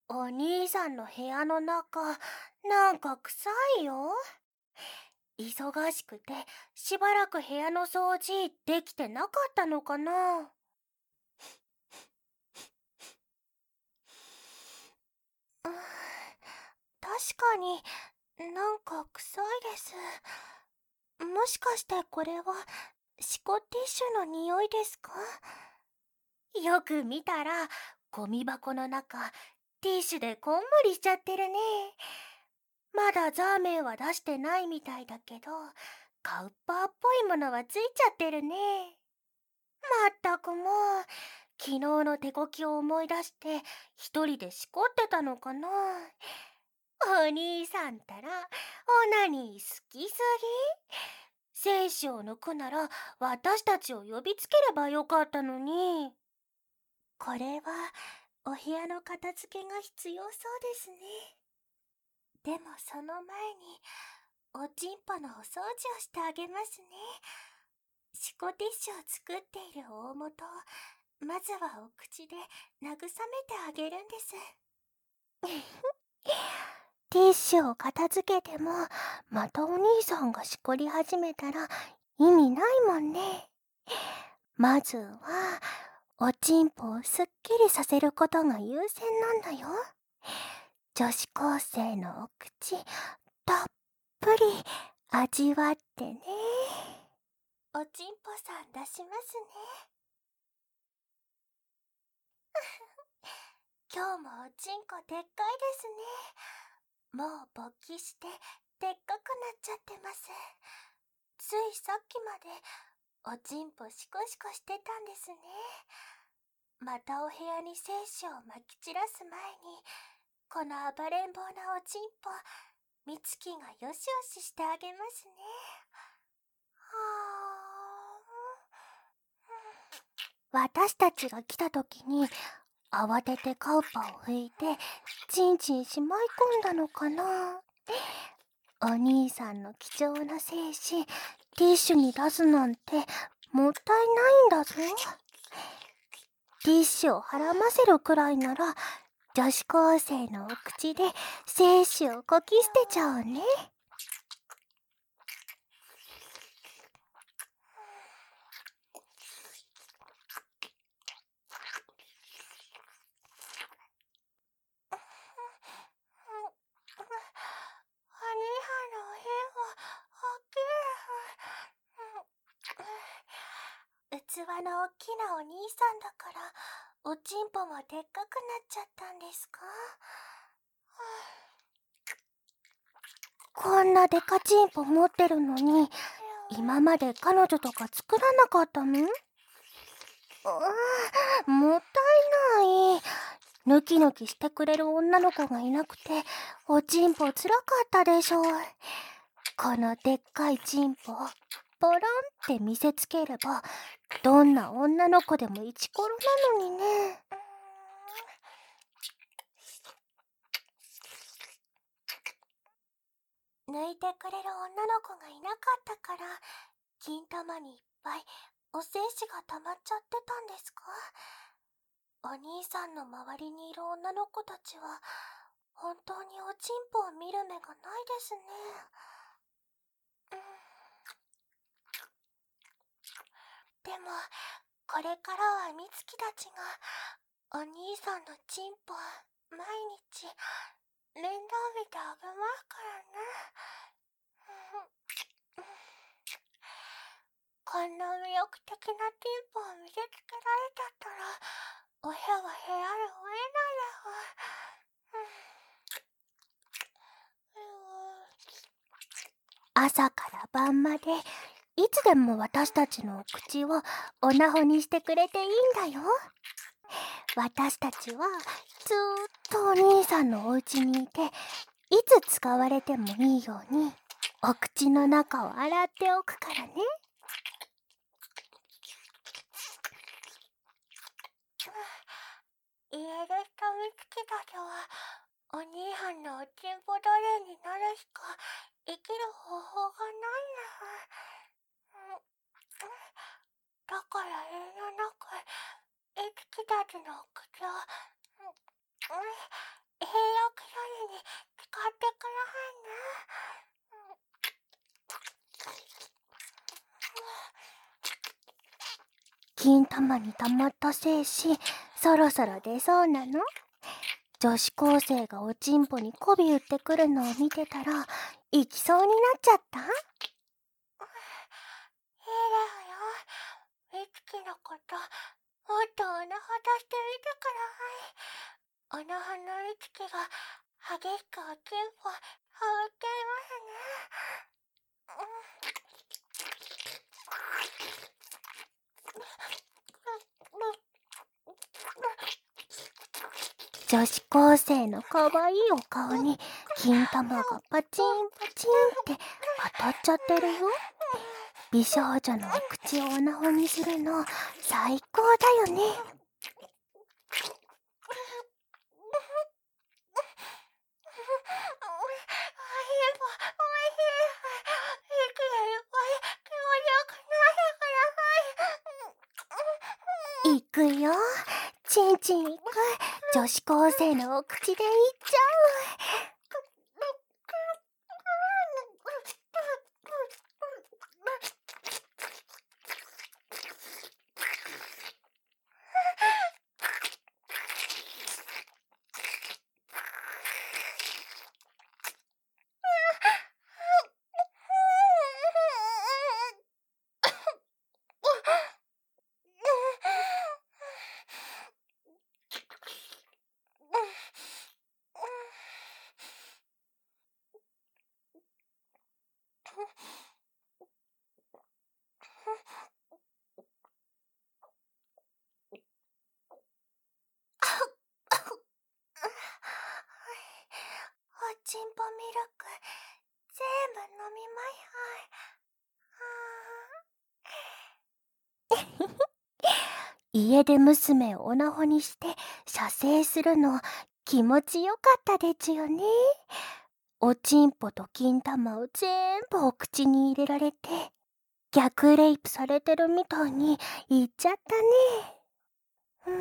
お兄さんの部屋の中、なんか臭いよ。忙しくて、しばらく部屋の掃除できてなかったのかな。うん、確かになんか臭いです。もしかしてこれはシコティッシュの匂いですか？よく見たら、ゴミ箱の中、ティッシュでこんもりしちゃってるね。まだザーメンは出してないみたいだけど、カウパーっぽいものはついちゃってるね。まったくもう、昨日の手こきを思い出して一人でしこってたのかな。お兄さんたらオナニー好きすぎ。精子を抜くなら私たちを呼びつければよかったのに。これはお部屋の片付けが必要そうですね。でもその前におちんぽのお掃除をしてあげますね。シコティッシュを作っている大元をまずはお口で慰めてあげるんです。ティッシュを片付けてもまたお兄さんがしこり始めたら意味ないもんね。まずはおちんぽをすっきりさせることが優先なんだよ。女子高生のお口たっぷり味わってね。おちんぽさん出しますね。今日もおちんこでっかいですね。もう勃起してでっかくなっちゃってます。ついさっきまでおちんぽシコシコしてたんですね。またお部屋に精子をまき散らす前に、この暴れん坊なおちんぽ、みつきがよしよししてあげますね。私たちが来た時に慌ててカウパを拭いてチンチンしまい込んだのかな。お兄さんの貴重な精子ティッシュに出すなんてもったいないんだぞ。ティッシュをはらませるくらいなら女子高生のお口で精子をこき捨てちゃうね。器の大きなお兄さんだからおちんぽもでっかくなっちゃったんですか？こんなデカチンポ持ってるのに今まで彼女とか作らなかったの？もったいない。ヌキヌキしてくれる女の子がいなくておちんぽつらかったでしょう。このでっかいチンポポロンって見せつければどんな女の子でもイチコロなのにね。抜いてくれる女の子がいなかったから金玉にいっぱいお精子が溜まっちゃってたんですか？お兄さんの周りにいる女の子たちは本当におちんぽを見る目がないですね。でもこれからはみつきたちがお兄さんのちんぽ毎日面倒見てあげますからね。こんな魅力的なチンポを見せつけられちゃったらお部屋は部屋で追えないです。朝から晩までいつでも私たちのお口をおなほにしてくれていいんだよ。私たちはずーっとお兄さんのお家にいていつ使われてもいいようにお口の中を洗っておくからね。家出したみつきたちはお兄さんのおちんぽ奴隷になるしか生きる方法がないんです。だから遠慮なくいつきたちのお口をい使ってくださいね。金玉に溜まった精子、そろそろ出そうなの？女子高生がおちんぽに媚び売ってくるのを見てたら、行きそうになっちゃった？いいですよ。いつきのこと、もっとおなは出してみてください。おなはのいつきが激しくおちんぽ、触っていますね。女子高生のかわいいお顔に金玉がパチンパチンって当たっちゃってるよ。美少女のお口をオナホにするの最高だよね。いくよ。ちんちんいく。女子高生のお口でいっちゃう。おちんぽミルク全部飲みまいはい。家で娘をオナホにして射精するの気持ちよかったでちよね。おちんぽと金玉を全部お口に入れられて逆レイプされてるみたいに言っちゃったね。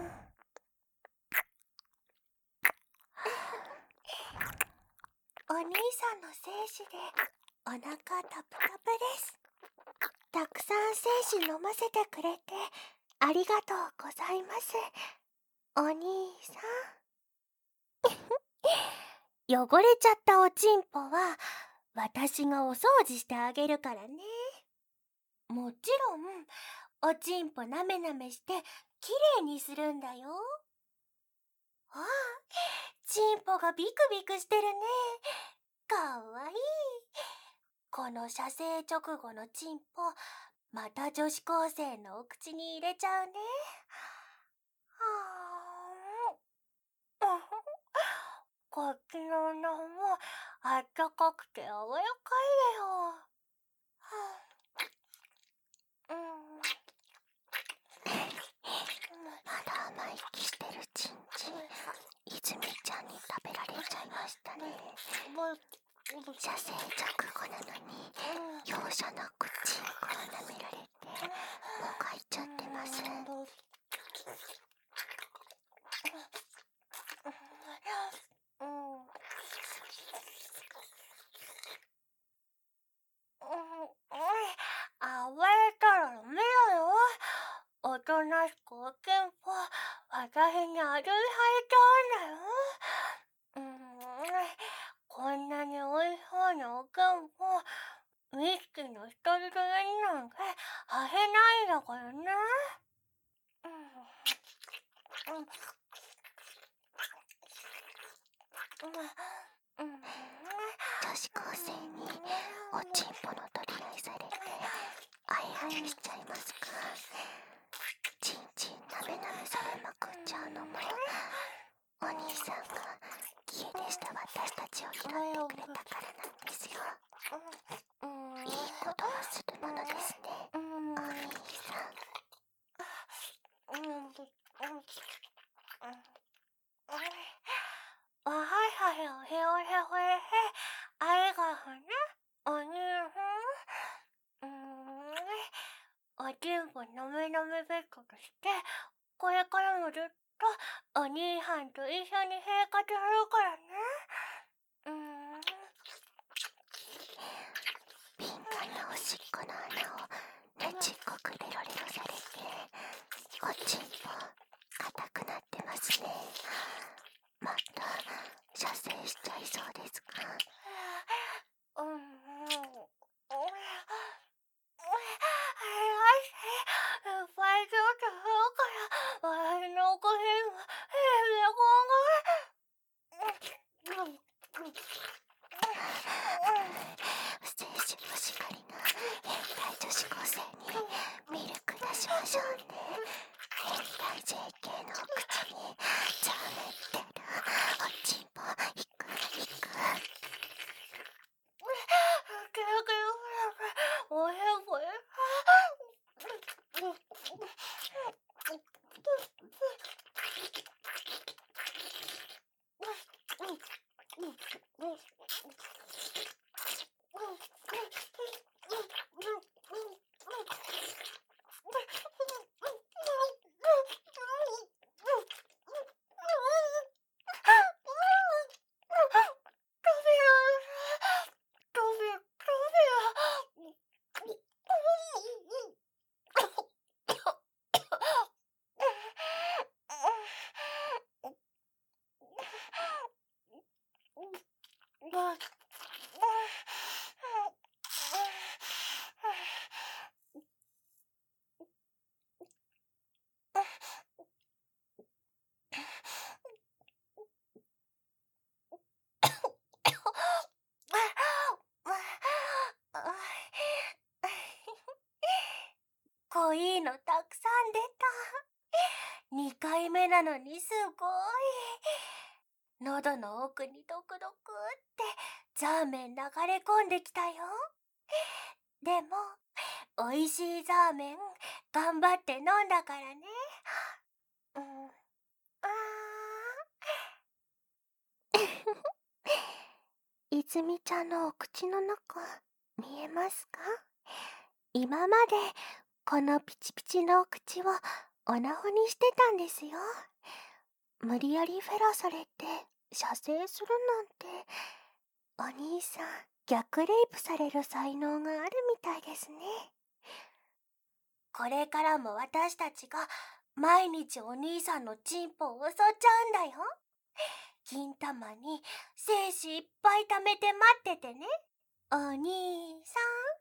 お兄さんの精子でお腹タプタプです。たくさん精子飲ませてくれてありがとうございます。お兄さん。汚れちゃったおちんぽは私がお掃除してあげるからね。もちろんおちんぽなめなめしてきれいにするんだよ。ああ、ちんぽがビクビクしてるね。かわいい。この射精直後のちんぽ、また女子高生のお口に入れちゃうね。こっちの女もあったかくて柔らかいでよ。まだ甘い息してるちんちん、泉ちゃんに食べられちゃいましたね。射精直後なのに容赦なくチンコを舐められてもがいちゃってます。暴れたらダメだよ。おとなしくおちんぽ私に味見されちゃうんだよ。こんなにおいしそうなおちんぽウイスキーの一人暮らしなんてさせないんだからね。女子高生におちんぽの取り合いされてあやにしちゃいますか？ちんちんなめなめされまくっちゃうのもお兄さんが家出した私たちを拾ってくれたからなんですよ。いいことをするものですね、お兄さん。わはいはいよへおへほへへありがとね、お兄さん。おちんぽのめのめベッドとしてこれからもずっとお兄さんと一緒に生活するからね。 しっこの穴をねちっこくレロレロされて、おちんぽ硬くなってますね。また射精しちゃいそうですか？精子欲しがりな変態女子高生にミルク出しましょうね。変態 JK の口にザメってるおちんぽ引く引く。濃いのたくさん出た。2回目なのにすごい。喉の奥にドクドクってザーメン流れ込んできたよ。でもおいしいザーメン頑張って飲んだからね。泉ちゃんのお口の中見えますか？今までこのピチピチのお口をオナホにしてたんですよ。無理やりフェラされて射精するなんて、お兄さん逆レイプされる才能があるみたいですね。これからも私たちが毎日お兄さんのチンポを襲っちゃうんだよ。金玉に精子いっぱい貯めて待っててね、お兄さん。